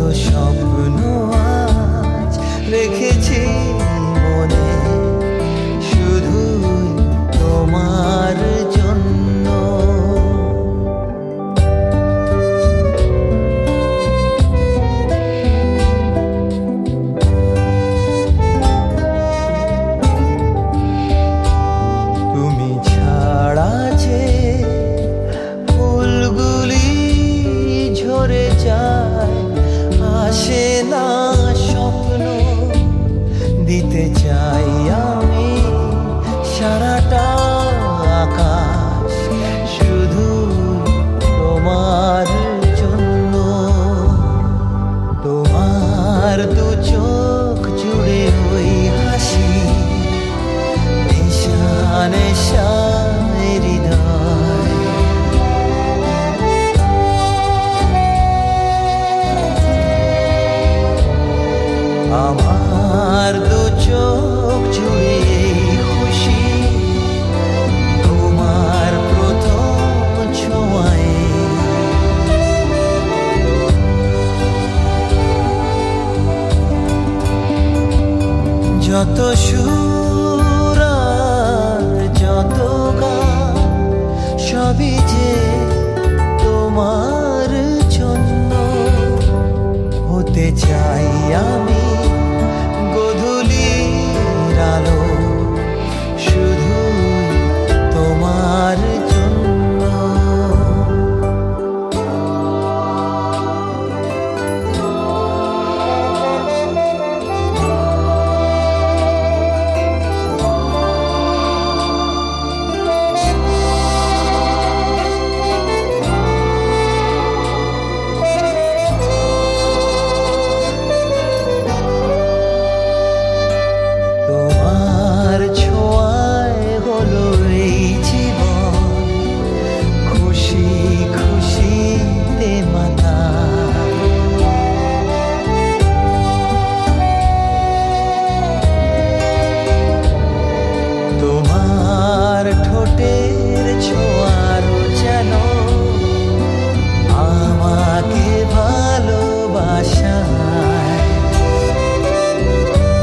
স্বপ্ন আজ রেখেছি মনে শুধু তোমার জন্য। তুমি ছাড়া যে ফুলগুলি ঝরে যায়, আসে না স্বপ্ন দিতে চাই আমি সারাটা আকাশ শুধু তোমার জন্য। তোমার দু চোখ জুড়ে ওই হাসি নেশা নেশা হৃদয়। আমার দু চোখ জুড়ে খুশি তোমার প্রথম ছোঁয়ায়। যত সুর আর যত গান সবই যে তোমার জন্য। হতে চাই আমি গধূলির আলো শুধু তোমার জন্য। তোমার ছোঁয়ায় হলো এই জীবন খুশি খুশিতে মাতা। তোমার ঠোঁটের ছোঁয়ারও যেন আমাকে ভালোবাসায়।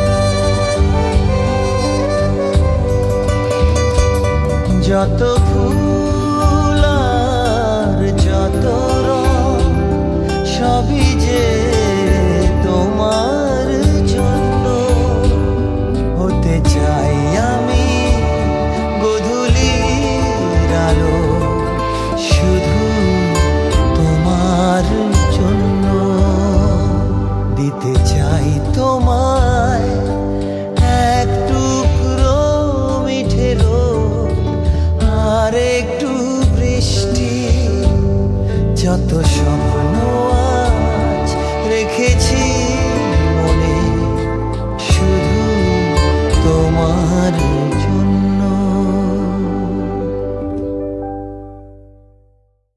যত ফুল